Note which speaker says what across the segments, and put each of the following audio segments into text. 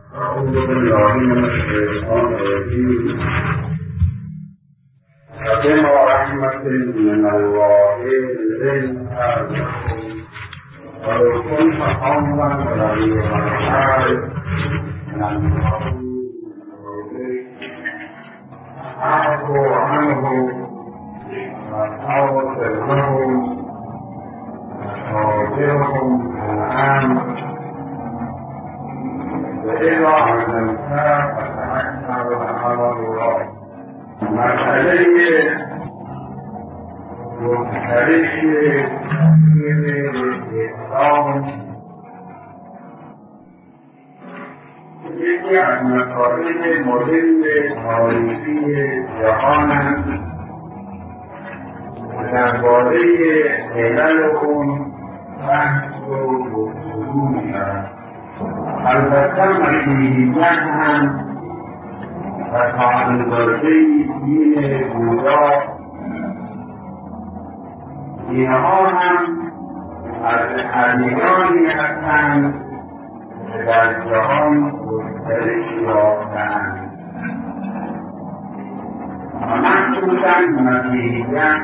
Speaker 1: أعوذ بالله من الشيطان الرجيم. فبما رحمة من الله لنت لكم ولو كنت فظا غليظ القلب لانفضوا فاعف عنهم واستغفر لهم وشاورهم في الأمر وإذا علمتها فتوكل على الله. مسئله مختلف اسلام یکی از مسائل مهم تاریخی جهانند و درباره علل اون بحث و گفتگو می‌شود. البته مسیحیت هم و تا اندازه‌ای دین بودا، اینها هم از ادیانی هستند که در جهان گسترش یافته‌اند و مخصوصاً مسیحیت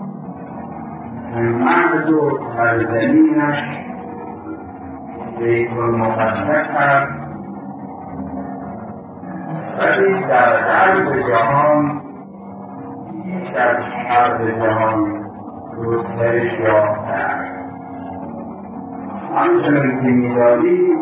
Speaker 1: محض و سرزمینش بیت المقدس است، ولی در غرب جهان بیش از غرب جهان گسترش یافته است. همچنان که می‌دانید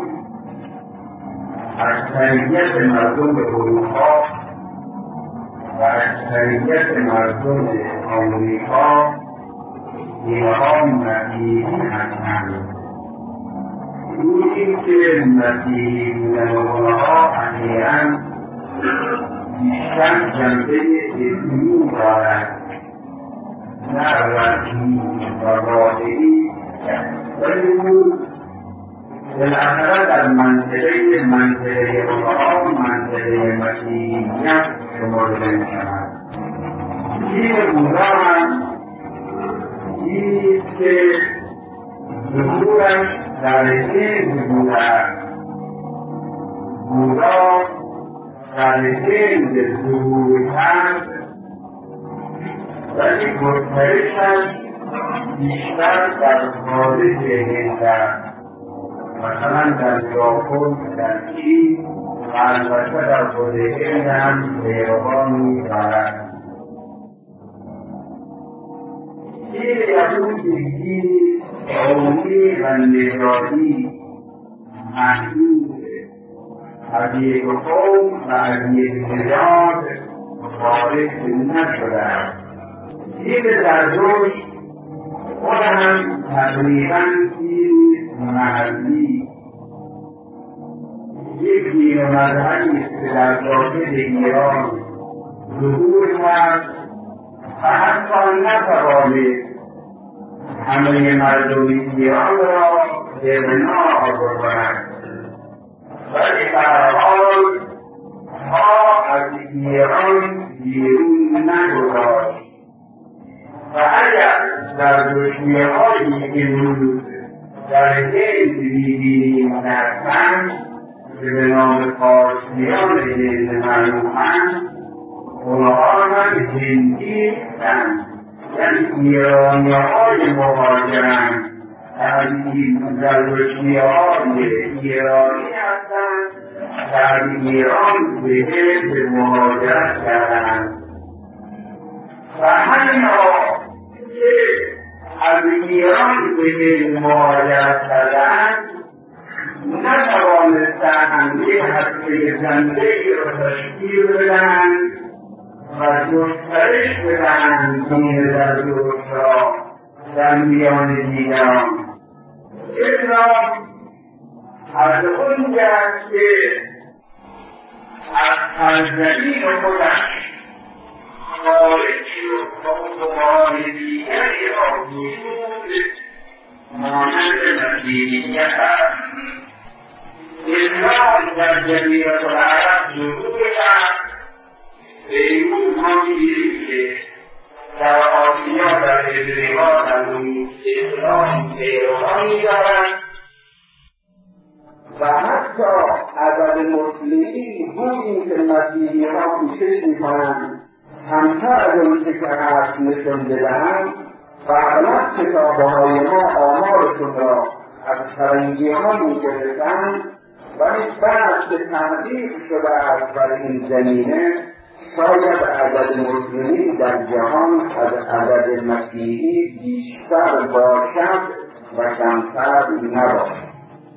Speaker 1: اکثریت مردم اروپا و اکثریت مردم آمریکا اینها مسیحی هستند. این که مسیحی بودن اونها اخیراً بیشتر جنبه علمی دارد، نه رسمی و واقعی، ولی او بالاخره در منطقه اونها منطقه مسیحیت شمرده می‌شود. دین بودا هم دینی که ظهورش در هند بوده است. بودا در هند ظهور کرد، ولی گسترشش بیشتر در خارج هند است، مثلا در ژاپن، در چین و البته در خود هند هم پیروانی دارد. دین یهودی دینی قومی و نژادی محدود از یک قوم و از یک نژاد خارج نشده است. دین زرتشت خود هم تقریباً دین محلی، یک دین و مذهبی است که در داخل ایران ظهور کرد و حتی نتوانست همه مردم ایران را به بنا آورد، ولی در حال ما از ایران بیرون نگذاشت و اگر در دشمن‌هایی که امروز در هند می‌بینیم در فن که به نام فارسیان هند معروفند، اونها هم هندی هستند، یعنی ایرانی‌های مهاجرند از این زرتشتی‌های ایرانی هستند در ایران به هند مهاجرت کردند و همین‌ها که از ایران به هند مهاجرت کردند نتوانستند یک هسته زندگی را تشکیل بدهند و گسترش بدهند دین زرتشت را در میان دیگران. الا از اونجا که از سرزمین خودش خارج شد و قوم‌های دیگری را وجود مانند مسیحیت است. اسلام در جزیره العرب ظهور کرد. به این ما می‌بینیم که در آسیا، در افریقا، در اسلام پیروانی دارند و حتی عدد مسیحیین گوییم که مسیحی ها کوشش میکنند کمتر از اونچه که هست نشون بدهند و اغلب کتابهای ما آمارشون را از فرنگی ها میگرفتند، ولی بعد که تحقیق شده است بر این زمینه شاید عدد مسلمین در جهان از عدد مسیحی بیشتر باشد و کمتر نباشد.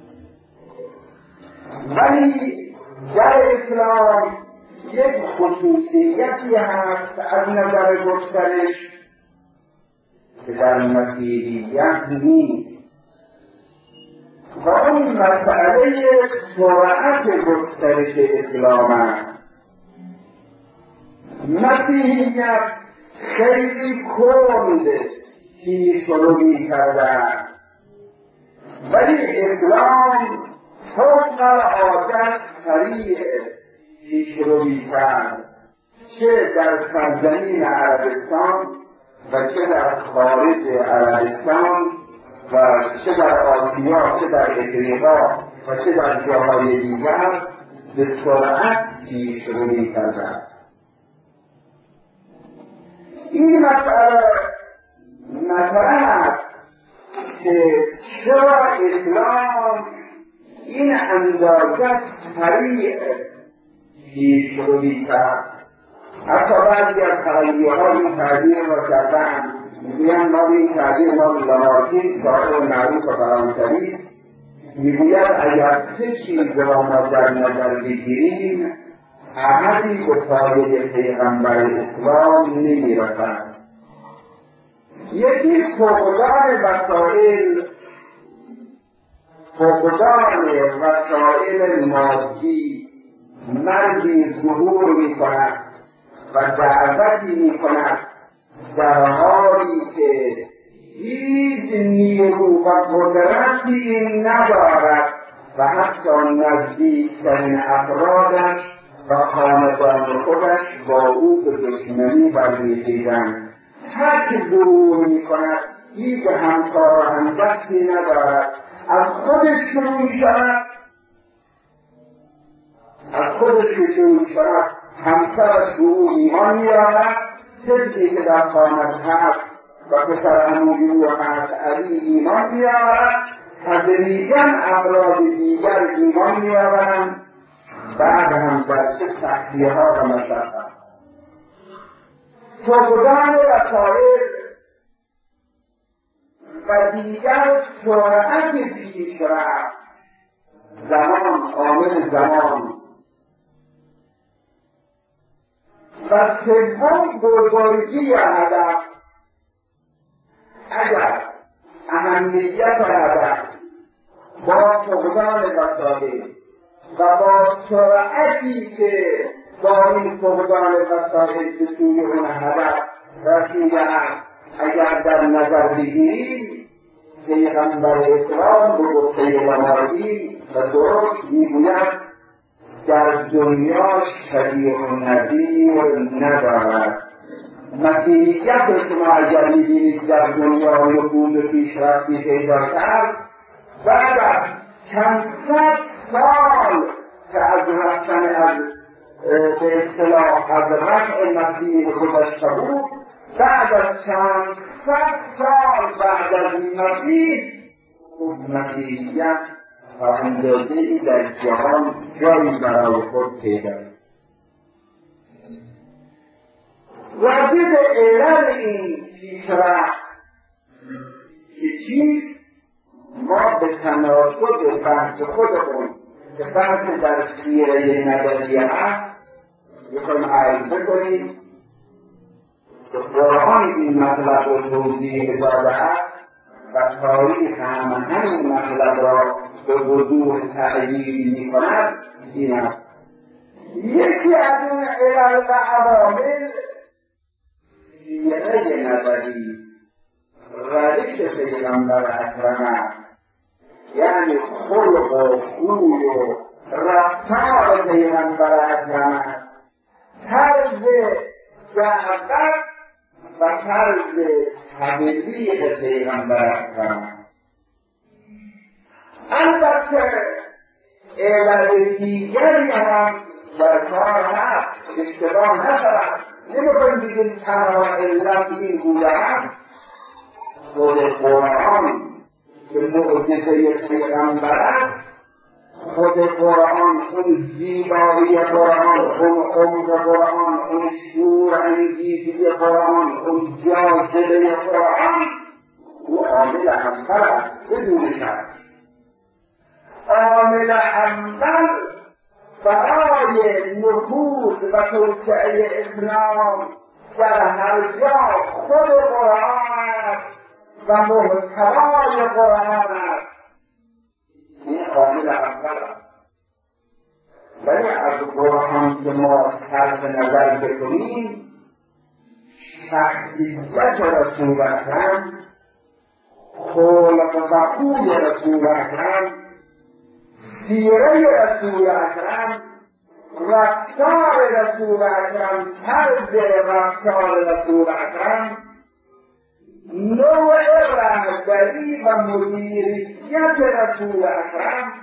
Speaker 1: ولی در اسلام یک خصوصیتی هست از نظر گسترش که در مسیحیت نیست و اون مسئله سرعت گسترش اسلام است. مسیحیت خیلی کند پیشرو می‌کرده ولی اسلام فوق العاده سریع پیشرو می‌کرد، چه در سرزمین عربستان و چه در خارج عربستان و چه در آسیا، چه در افریقا و چه در جاهای دیگر به سرعت پیشرو می‌کرد. این مسئله است که چرا اسلام این اندازه سریع پیشرو می‌کرد. حتی بعضی از خیلی‌ها این تعبیر را کردن، میگویند ما این تعبیر ما لامارتین شاعر معروف فرانسوی میگوید اگر سه چیز را ما در نظر بگیریم احدی به پایه پیغمبر اسلام نمی‌رسد. یکی فقدان وسایل مادی، مردی ظهور می‌کند و دعوتی می‌کند در حالی که هیچ نیرو و قدرتی ندارد و حتی نزدیکترین افرادش و خاندان خودش با او به دشمنی برمی‌خیزند. هر ظهور می‌کند هیچ همکار و همدستی ندارد، از خودش شروع می‌شود، همسرش به او ایمان می‌آورد، طفلی که در خانه هست و پسر عموی او هست علی ایمان می‌آورد، تدریجاً افراد دیگر ایمان می‌آورند، بعد هم در چه سختی‌ها و مشقت. فقدان وسایل و دیگر سرعت پیشرفت، زمان، عامل زمان و سوم بزرگی هدف. اگر اهمیت هدف با فقدان وسایل و با سرعتی که با این فقدان وسایل به سوی اون هدف رسیده است اگر در نظر بگیریم، پیغمبر اسلام به گفته لامارتین و درست میگوید در دنیا شبیه و نظیر ندارد. مسیحیت شما اگر میبینید در دنیا نفوذ پیشرفتی پیدا کرد، بعد از چند صد سال که از رفتن از به اصطلاح از رفع مسیح گذشته بود، بعد از چند صد سال بعد از مسیح مسیحیت و اندازه‌ای در جهان جایی برای خود پیدا کرد. راجع به علل این پیشرفت که چیز ما به تناسب بحث خودمون که بحث در سیره نظریه هست میخوایم عرضه کنیم که قرآن این مطلب رو توضیح داده است و تاریخ همین مطلب را به وضوح تحلیل می‌کند. این است یکی از اون علل و عوامل سیره نظری، روش پیغمبر اکرم است، یعنی خلق و خوی و رفتار پیغمبر اکرم است، طرز دعوت و طرز تبلیغ پیغمبر اکرم. البته علل دیگری هم در کار هست، اشتباه نشود. نمی‌کنیم بگیم تنها علت این بوده هست. خود قرآن که معجزه پیغمبر است، خود قرآن، اون زیبایی قرآن، اون عمق قرآن، اون شور انگیزی قرآن، اون جاذبه قرآن، او عامل اول است بدون شک. عامل اول برای نفوذ و توسعه اسلام در هر جا خود قرآن است و محتوای قرآن است. این عامل اول است. ولی از قرآن که ما صرف نظر بکنیم، شخصیت رسول اکرم، خلق و خوی رسول اکرم، سیره رسول اکرم، رفتار رسول اکرم، طرز رفتار رسول اکرم، نوع رهبری و مدیریت رسول اکرم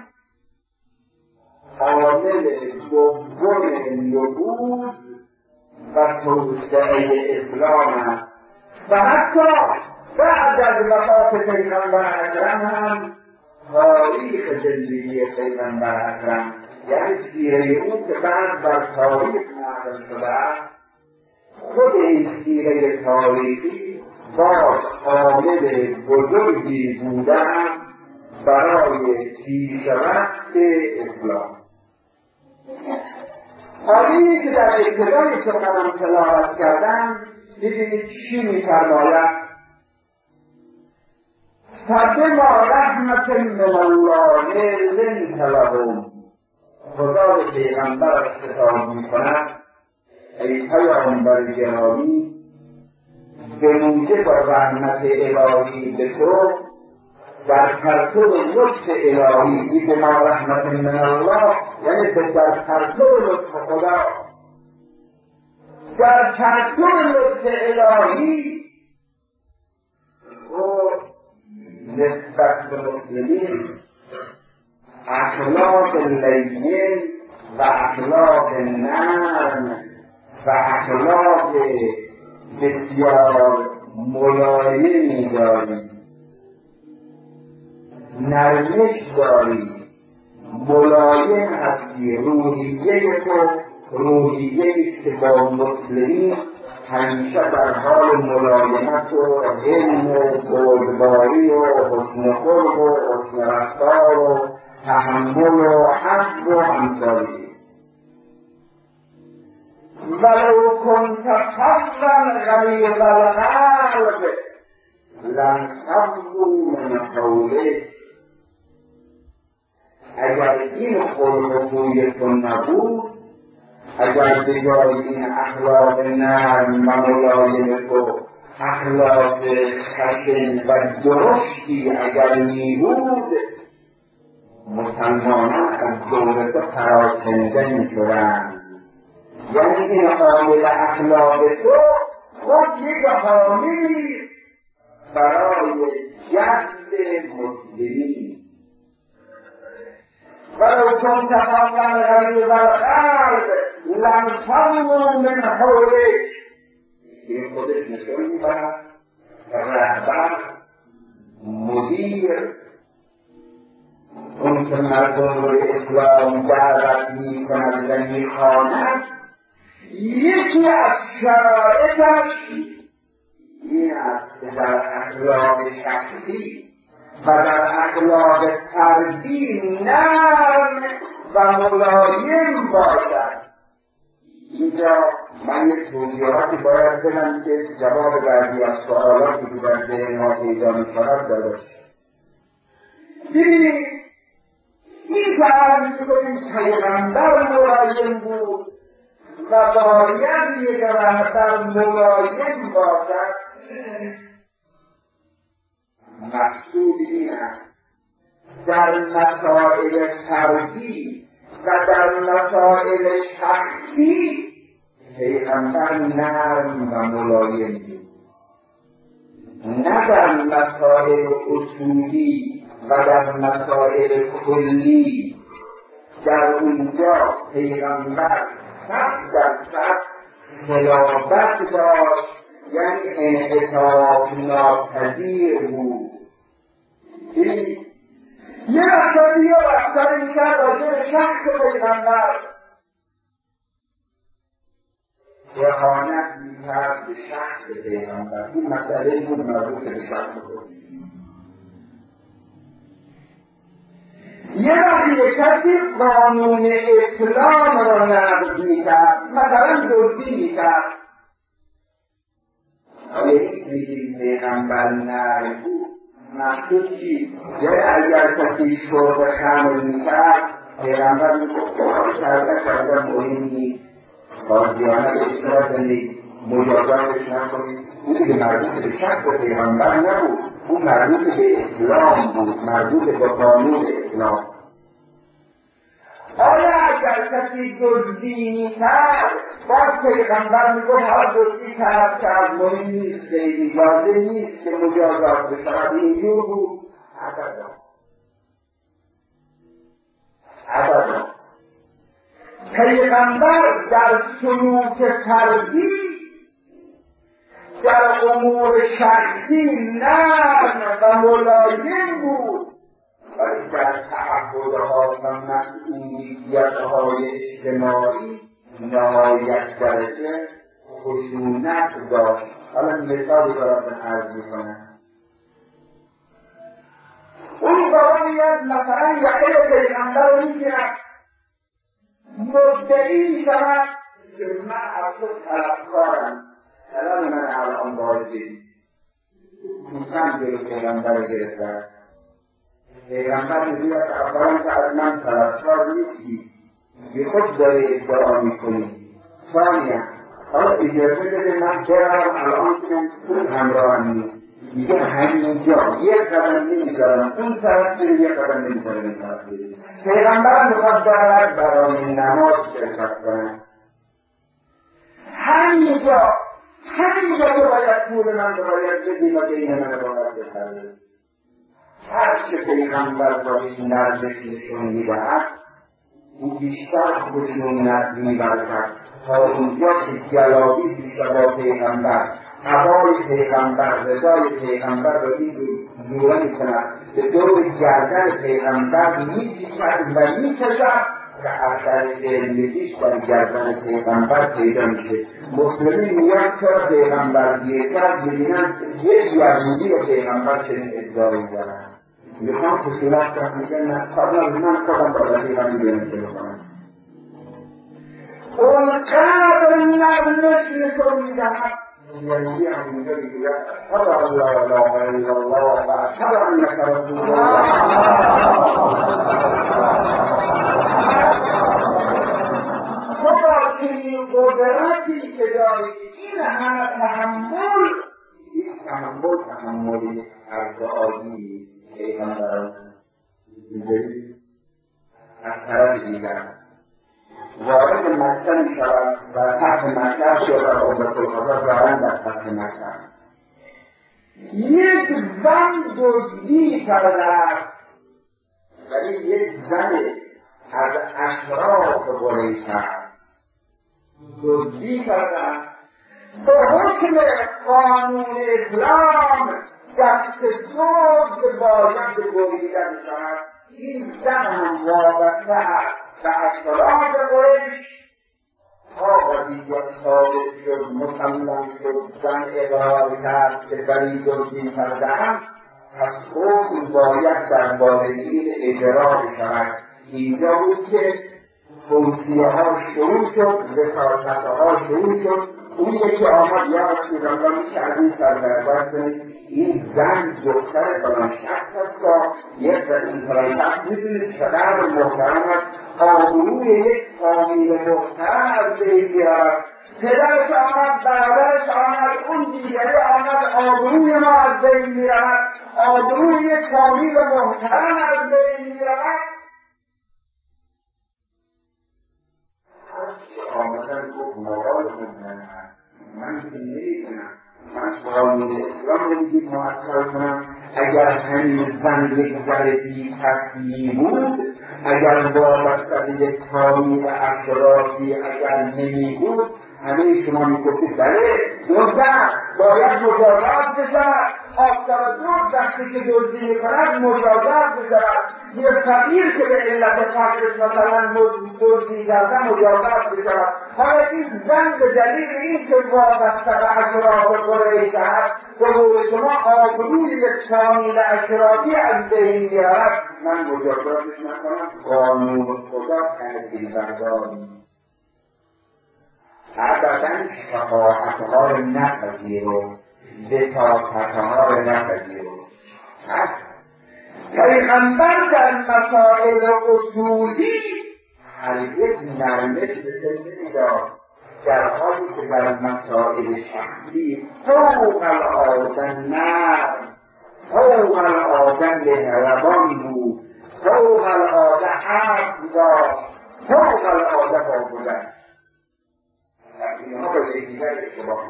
Speaker 1: عامل دوم نبوذ و توسعه اسلام است. و حتی بعد از وفات پیغمبر اکرم هم تاریخ زندگی پیغمبر اکرم، یعنی سیره او که بعد بر تاریخ نقل شده است، خود این سیره تاریخی باز عامل بزرگی بوده برای پیشرفت اسلام. آیه‌ای که در ابتدای سخنم تلاوت کردم، ببینید چی می‌فرماید: فبما رحمة من الله لنت لهم. خدا به پیغمبرش خطاب می‌کند: ای پیامبر گرامی، به موجب رحمت الهی به تو در پرتو لطف الهی، به ما رحمت من الله یعنی در پرتو لطف خدا، در پرتو لطف الهی و نسبت به مسلمین اخلاق لین و اخلاق نرم و اخلاق بسیار ملایمی داری، نرمش داری، ملایم هستی. روحیه تو روحیه‌ای که با مسلمین همیشه در حال ملایمت و علم و بردباری و حسن خلق و حسن رفتار و تحمل و عفو و همسایی. ولو كنت فظا غلیظ القلب لانفضوا من حولک. اگر این خلق و خوی تو نبود، اگر بجای این اخلاق نرم و ملایم تو اخلاق خشن و درشتی اگر میبود، مسلمانان از دور تو پراکنده میشدند. یعنی این عامل اخلاق تو خود یک حامیلی برای جذب مسلمین. ولو كنت فظا غلیظ القلب لانفضوا من حولک. این خودش نشون می‌دهد رهبر، مدیر، اون که مردم رو اسلام دعوت می‌کند و می‌خواند، یکی از شرایطش این است که در اخلاق شخصی و در اخلاق فردی نرم و ملایم باشد. اینجا من یک توضیحاتی باید بدم که جواب بعضی از سوالاتی که در ذهن ما پیدا می‌شود داده. ببینید، این که عرض می‌کنیم پیغمبر ملایم بود و باید یک رهبر ملایم باشد، مقصود این است در مسائل فردی و در مسائل شخصی پیغمبر نرم و ملایم بود، نه در مسائل اصولی و در مسائل کلی در اونجا پیغمبر 100% خلافت داشت، یعنی انعطاف ناپذیر بود. یه وقتا دیگه رفتن میکرد راجع به شخص پیغمبر، اهانت میکرد به شخص پیغمبر. این مسئله بود مربوط به شخص خود. یه وقتی کسی قانون اسلام را نقض میکرد، مثلا دزدی میکرد، این پیغمبر نقض بود. مقصود چی؟ یعنی اگر کسی شرب خمر میکرد، پیغمبر میگفت کردن مهم نیست، قاضیانه به اشتراک زندگی مجازاتش نکنید. اون دیگه مربوط به شخص پیغمبر نبود، اون مربوط به اسلام بود، مربوط به قانون اسلام. آیا اگر کسی دزدی میکرد، باز پیغمبر میگفت هر دزدی کرد مهم نیست، خیلی لازم نیست که مجازات بشود. اینجور بود؟ ابدا. پیغمبر در سلوک فردی، در امور شخصی نرم و ملایم بود، ولی در تعهدها و مسئولیت‌های اجتماعی نهایت درجه خشونت داشت. حالا مثالی براتون عرض میکنم. اون بابا میاد مثلا یقه پیغمبر رو میگیرد، مدعی میشود که من از تو طلبکارم، الان من الان بازی میکنم جلو پیغمبر رو گرفتم. پیغمبر میگوید اولا که از من طلبکار نیستی، بی خود داری ادعا میکنی. ثانیا حالا اجازه بده من برم الان که اون همراهم نیست، میگه همینجا یک قدم نمیذارم اون طرف بری، یک قدم نمیذارم این طرف بری. پیغمبر میخواد دارد برای نماز شرکت کنه، همینجا تو باید پول من رو باید بدی و دین من رو باید بخرد. هر چه پیغمبر باش نرمش نشون میدهد، او بیشتر خشونت می‌ورزد تا اونجا که جلالی بیشتر با پیغمبر، هوای پیغمبر، رضای پیغمبر را جوره می‌کند، به دور گردن پیغمبر می‌پیچد و می‌کشد که اثر علمیش در گردن پیغمبر پیدا میشه. مسلمین میگن چرا پیغمبر گیر کرد، می‌بینن یک یهودی و پیغمبر چنین ادعایی دارن، میخوام خشونت کنم، میگن نه کارم من خودم با رفیقم میدونم چه بکنم. اونقدر نرمش نشون میدهد، یعنی همینجا میگوید اشهد ان لا اله الا الله و اشهد انک رسول الله. تو با چنین قدرتی که داری این همه تحملی عرض عادی پیغمبر از طرف دیگر وارد مکه میشود و تحت مکه شد و عمرت القضا دارند در تحت مکه. یک زن دزدی کرده است، ولی یک زن از اشراف قریش است، دزدی کرده است. به حکم قانون اسلام دست دزد باید بریدن شود. این زن هم وابسته است به اشراف قریش. تا وظیفه ثابت شد، مسلم شد، زن اقرار کرد که بری دزدی کرده‌ام، پس حکم باید درباره این اجرا بشود. اینجا بود که توصیه‌ها شروع شد، وساطت‌ها شروع شد. اون یکی آمد یا رسول الله میشه از این سربربر کنید، این زن دختر فلان شخص است و یک فلان شخص میدونید چقدر محترم است، آبروی یک فامیل محترم از بین میرود. پدرش آمد، برادرش آمد، اون دیگری آمد، آبروی ما از بین میرود، آبروی یک فامیل محترم از بین میرود. آمدن گفت مراد من که نمیدونم، من قانون اسلام رو میگید معطل کنم. اگر همین زن یک ذره بی تقدیری بود، اگر وابسته به یک تاریخ اشرافی اگر نمی بود همه شما میگفتید بله دزدن باید مجازات بشود. آفتاب دزد وقتی که دزدی میکند مجازات بشود. یه فقیر که به علت فقرش مثلا دزدی کرده مجازات بشود. حالا این زن به دلیل این که وابسته به اشراف قریش هست قبول شما آبروی یک فامیل اشرافی از بین میارد، من مجازاتش نکنم. قانون خدا تنظیم برداری ابداً شفاعتها رو نپذیرو، وساطتها رو نپذیرو. پیغمبر در مسائل اصولی هرگز نرمش به سر نمیداد، در حالی که در مسائل شخصی فوق العاده نرم، فوق العاده مهربان بود، فوق العاده عفو داشت، فوق العاده بابودن. اینها با یکدیگر اشتباه.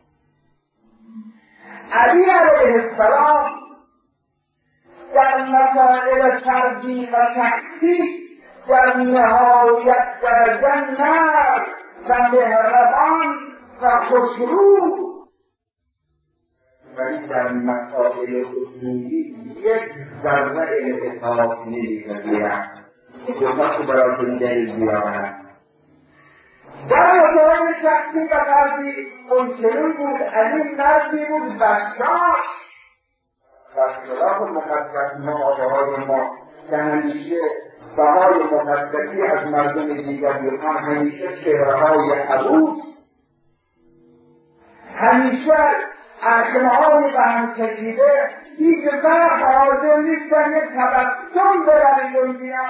Speaker 1: علی علیه السلام در مسائل فردی و شخصی در نهایت درجه نرم و مهربان و خوشرو، ولی در مسائل اصولی یک ذره التفات نمی‌پذیرد. دوتا که براتون دلیل بیاورند. در مسائل شخصی و فردی منکرون بود. علی مردی بود بخشاش و خلاف مقدس ما آقاهای ما که همیشه بهای مقدسی از مردم دیگر میخوان، همیشه چهره‌های عبود، همیشه اخمهای به هم کشیده، هیچ وقت حاضر نیستن یک تبسم برنشون بیان.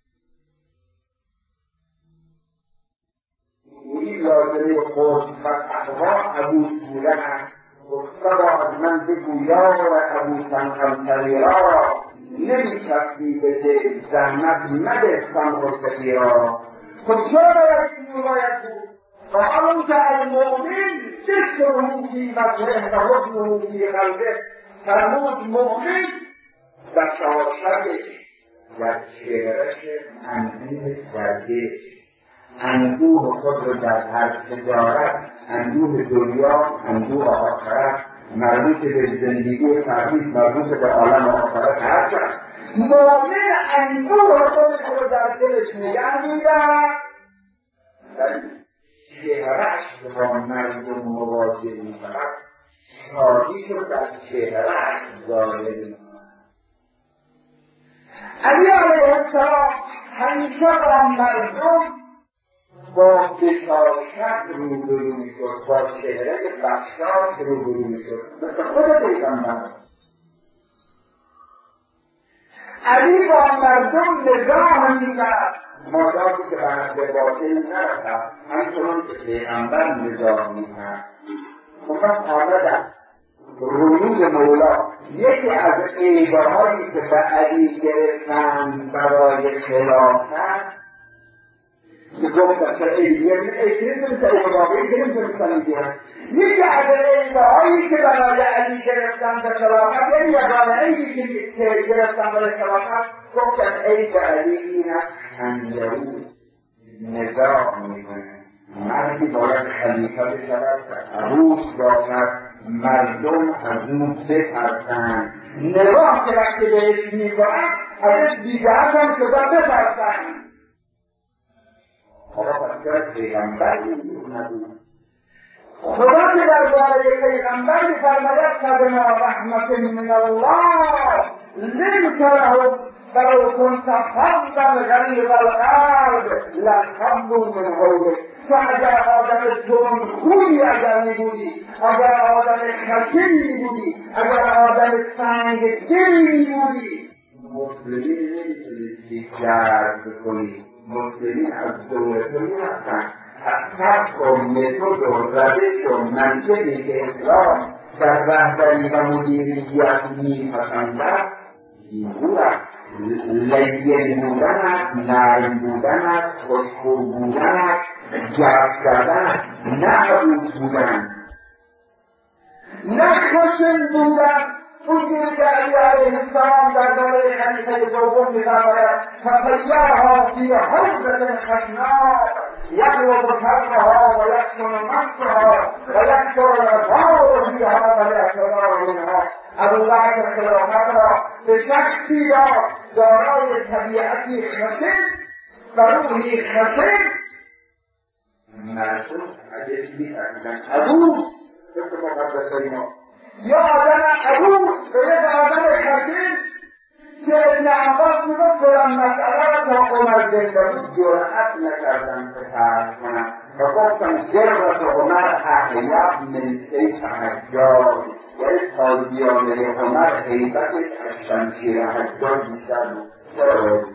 Speaker 1: این لازمه خود و تقوا عبود بودن است. گفتبا از من بگو یار ابو تنقل را، نمی‌چسبی به دل زحمت مده سمع سفیرا. خب چرا باید بود؟ و حالا که المؤمن بشره فی وجهه و حسنه فی قلبه، فرمود مؤمن بشاشتش در چهرهش، اندوه در دل، اندوه خود رو در هر تجارت، اندوه دنیا، اندوه آخرت، مربوط به زندگی و تحریف، مربوط به عالم آخرت هست. مؤمن اندوه خودش رو در دلش نگه می‌دارد، ولی چهره‌اش با مردم مواجه می‌کند، شادیش رو در چهره‌اش ظاهر می‌کند. علی علیه السلام همیشه با مردم با بشاشت روبرو میشد، با چهره بخشاش روبرو میشد، مثل خود پیغمبر. علی با مردم نظام میکرد، مادامی که بحث باطل نرسد، همچنان که پیغمبر نظام میکرد. خودم آمدن روی مولا یکی از عیبهایی که به علی گرفتن برای خلافت که گفتن که یکی از عیبهایی که برای علی گرفتن به خلافت، یعنی یگانه عیبی که گرفتن برای خلافت، گفتن عیب علی این است هنجرو نظام میکنه. مردی باید خلیفه بشود، عروس باشد، مردم از اون بترسند. نظام که وقتی بهش میکنن ازش دیگرد هم شده بترسند. خدا پس پیغمبر نبود. خدا که در باره پیغمبر می‌فرماید فبما رحمت من الله لنت لهم ولو كنت فظا غلیظ القلب لانفضوا من حولك. تو اگر آدم تندخویی اگر می‌بودی، اگر آدم خشنی می‌بودی، اگر آدم سنگدلی می‌بودی، مسلمین نمی‌تونستی جلب کنی. مسلمین از دولت می‌رفتن. حتی متد و روش و منطقی که اسلام در رهبری و مدیریت می‌پسندد این است. لین بودن است، نرم بودن است، خوشخو بودن است، جذب کردن است، نه عبود بودن، نه خشن بودن.
Speaker 2: اونجوری که علی علیه السلام در دوره خلیفه دوم می‌فرماید فطیرها فی حوضة خشناء یقلب فرقها و یکسر منصها و یکسر الغبار فیها و الاعتبار منها. ابوبکر خلافت را به شخصی را دارای طبیعتی خشن و روحی خشن
Speaker 1: مرسوم اگه چیزی فرمودن عبود
Speaker 2: یا آدم عبود و یک آدم خشن که ابن عباس میگفت فلان مسئله را تا عمر زنده بود
Speaker 1: جرأت نکردم که طرح کنم و گفتم جرأت عمر احیاب من سیف حجاج، یعنی تازیانه عمر حیبتش از شمشیر حجاج بیشتر بود.